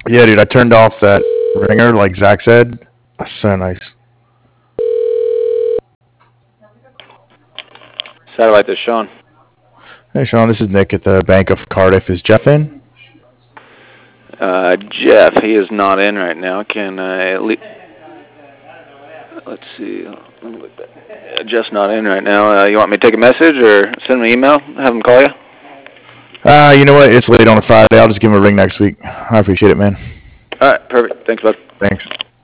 Yeah, dude, I turned off that ringer like Zach said. That's so nice. Satellite to Sean. Hey, Sean, this is Nick at the Bank of Cardiff. Is Jeff in? Jeff, he is not in right now. Can I let's see. Jeff's not in right now. You want me to take a message or send him an email? Have him call you? You know what? It's late on a Friday. I'll just give him a ring next week. I appreciate it, man. All right, perfect. Thanks, bud. Thanks.